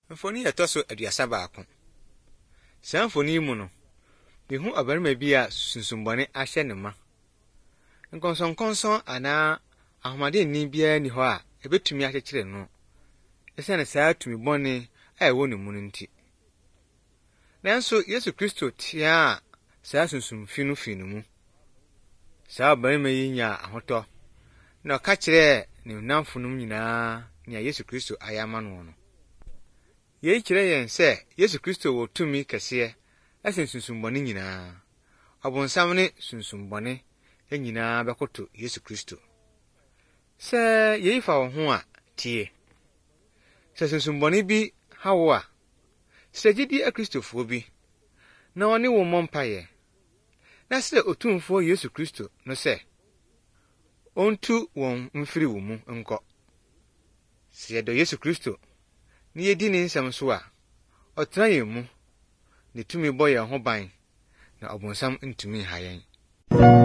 Mfoni etoso aduasa baako. Saa mfoni mu no, mehu abarima bi a sunsumbɔne ahyɛ ne ma. Nkɔnsɔnkɔnsɔn anaa ahomadenni biara ni hɔ a ebetumi akyekyere no. Esiane saa tumi bɔne a ɛwɔ ne mu no nti. Nanso Yesu Kristo tia saa sunsumfi no fi ne mu. Saa abarima yi nya ahotɔ na ɔka kyerɛɛ ne nnamfonom nyinaa nea Yesu Kristo ayɛ ama no. Yei kyerɛ yɛn sɛ Yesu Kristo wɔ tumi kɛseɛ ɛsen sunsumbɔne nyinaa. Ɔbonsam ne sunsumbɔne nyinaa bɛkoto Yesu Kristo. Sɛ yei fa wo ho a tie. Sɛ sunsumbɔne bi ha wo a, sɛ gyidi akristofoɔ bi na ɔne wo mmɔ mpaeɛ. Na sɛ otumfo Yesu Kristo no sɛ ontu wɔn mfiri wo mu nkɔ. Sɛ yɛdɔ Yesu Kristo na yedi ne nsɛm so a, ɔtena yɛn mu, ne tumi bɔ yɛn ho ban, na ɔbonsam ntumi nha yɛn.